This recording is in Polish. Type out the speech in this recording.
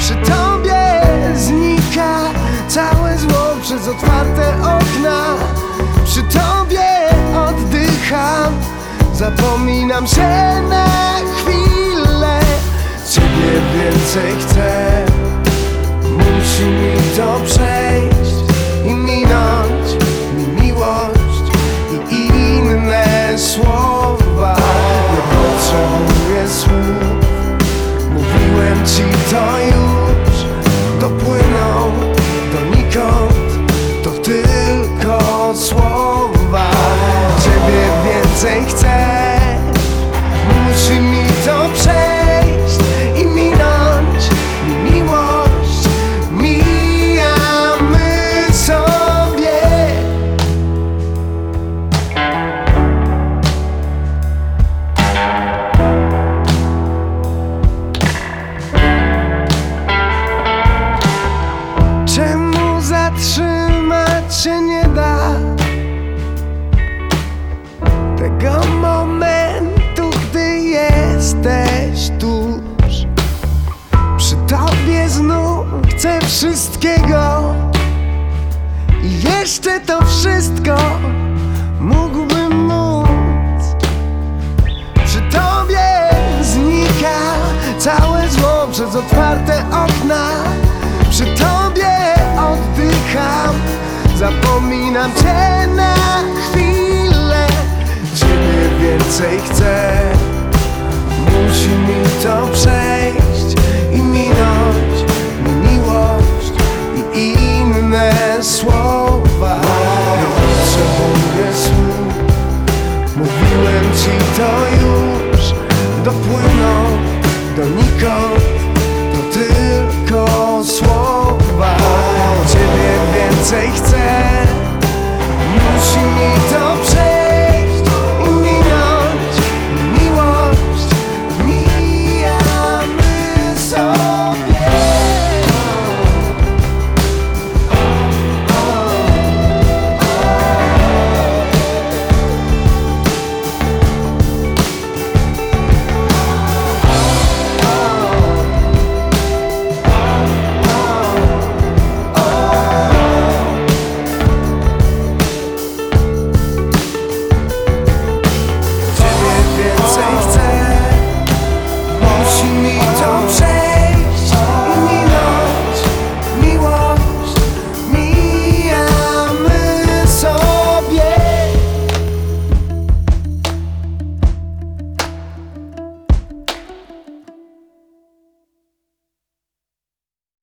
Przy tobie znika całe zło przez otwarte okna. Przy tobie oddycham, zapominam się na chwilę. Ciebie więcej chcę, musi mi to przejść i minąć mi miłość i inne słowa. Nie potrzebuję słów, mówiłem ci to już. Dopłyną donikąd, to tylko słowa. Ciebie więcej chcę, musi mi to przejść i minąć mi miłość. Mijamy sobie. Czemu zatrzymać się nie da tego momentu, gdy jesteś tuż? Przy tobie znów chcę wszystkiego i jeszcze to wszystko mógłbym móc. Przy tobie znika całe zło przez otwarte okna. Przy tobie oddycham, zapominam cię na chwilę. Ciebie więcej chcę, musi mi to przejść i minąć mi miłość i inne słowa. Nie potrzebuję słów, mówiłem ci to już. Dopłyną donikąd, to tylko słowa. Ciebie więcej chcę,